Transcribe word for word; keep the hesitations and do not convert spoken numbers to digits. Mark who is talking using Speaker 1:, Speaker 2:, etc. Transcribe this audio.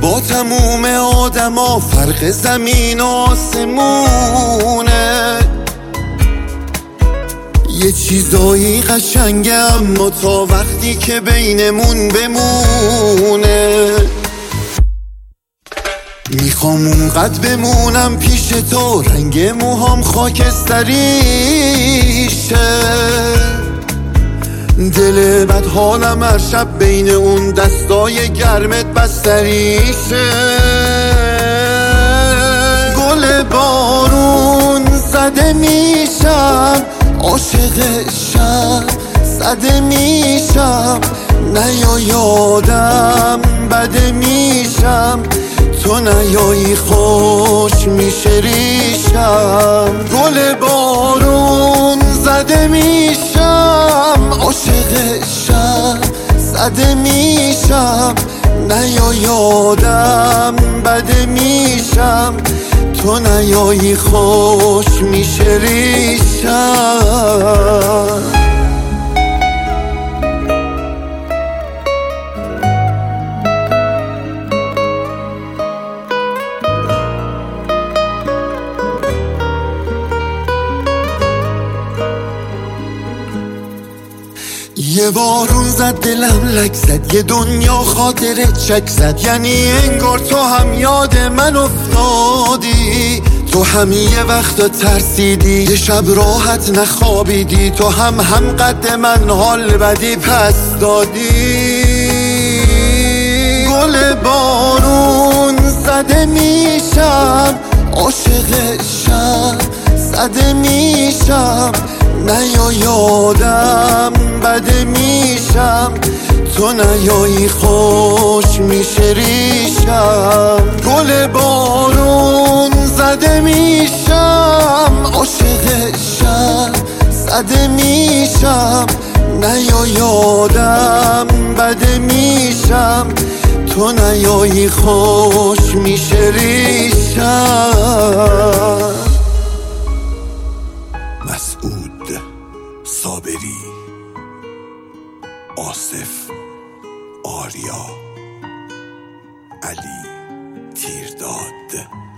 Speaker 1: با تموم آدما فرق زمین و آسمونه. یه چیزایی قشنگه اما تا وقتی که بینمون بمونه. میخوام اونقدر بمونم پیش تو رنگ موهام خاکستریشه. دل بد حالم هر شب بین اون دستای گرمت بستریشه. گل بارون زده میشم، عاشق شب زده میشم. نیا یادم بده میشم، تو نیایی خوش میشه ریشم. گل بارون زده میشم، عاشق شب زده میشم. نیا یادم بده میشم، تو نیایی خوش میشه ریشم. یه بارون زد دلم لک زد، یه دنیا خاطره چک زد. یعنی انگار تو هم یاد من افتادی، تو هم یه وقت ترسیدی، یه شب راحت نخوابیدی. تو هم هم قد من حال بدی پس دادی. گل بارون زده میشم، عاشق شب زده میشم. نیا یادم بده میشم، تو نیایی خوش میشه ریشم. گل بارون زده میشم، عاشق شب زده میشم. نیا یادم بده میشم، تو نیایی خوش میشه ریشم. مسعود صابری، آصف آریا، علی تیرداد.